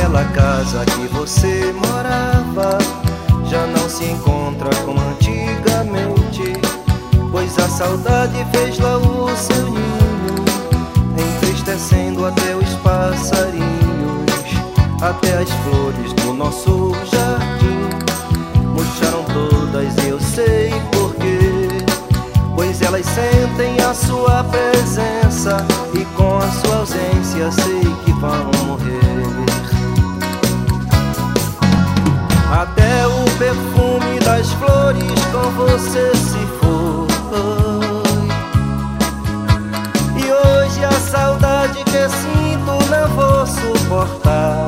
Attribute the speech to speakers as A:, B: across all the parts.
A: Aquela casa que você morava já não se encontra como antigamente, pois a saudade fez lá o seu ninho, entristecendo até os passarinhos, até as flores do nosso jardim murcharam todas e eu sei porquê, pois elas sentem a sua presença e com a sua ausência sei que vão morrer. Até o perfume das flores com você se foi, e hoje a saudade que sinto não vou suportar.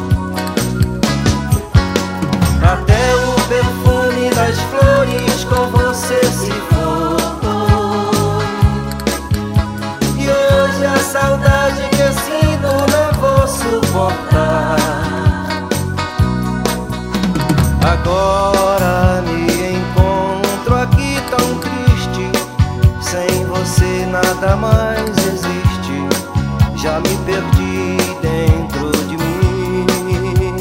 A: Até o perfume das flores com você se foi, e hoje a saudade que sinto não vou suportar. Agora me encontro aqui tão triste, sem você nada mais existe, já me perdi dentro de mim.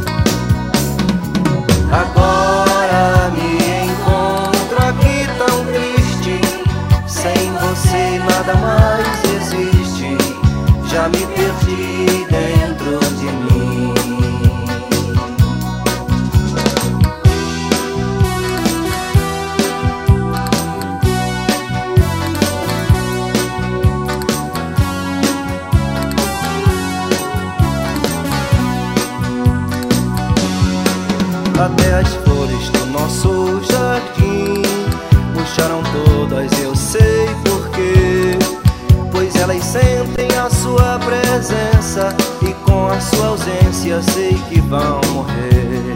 A: Agora me encontro aqui tão triste, sem você nada mais existe, já me perdi dentro de mim. Até as flores do nosso jardim murcharam todas, eu sei porquê, pois elas sentem a sua presença e com a sua ausência sei que vão morrer.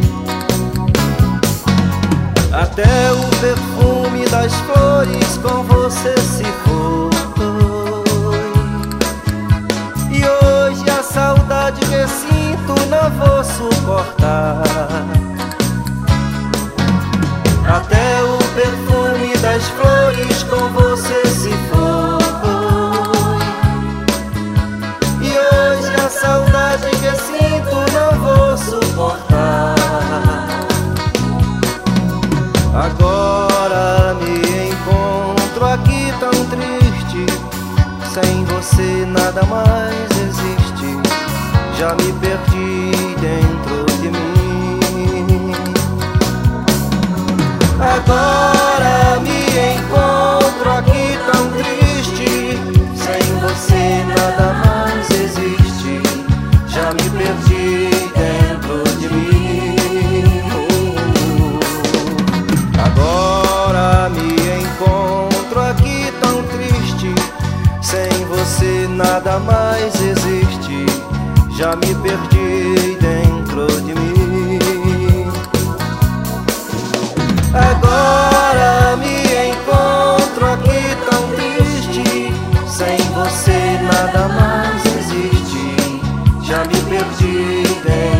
A: Até o perfume das flores com você se foi, e hoje a saudade que sinto não vou suportar. Até o perfume das flores com você se foi, e hoje a saudade que sinto não vou suportar. Agora me encontro aqui tão triste, sem você nada mais existe, já me perdi dentro de mim. Agora me encontro aqui tão triste, sem você nada mais existe, já me perdi dentro de mim. Agora me encontro aqui tão triste, sem você nada mais existe, já me perdi dentro de mim. Agora me encontro aqui tão triste, sem você nada mais existe, já me perdi dentro.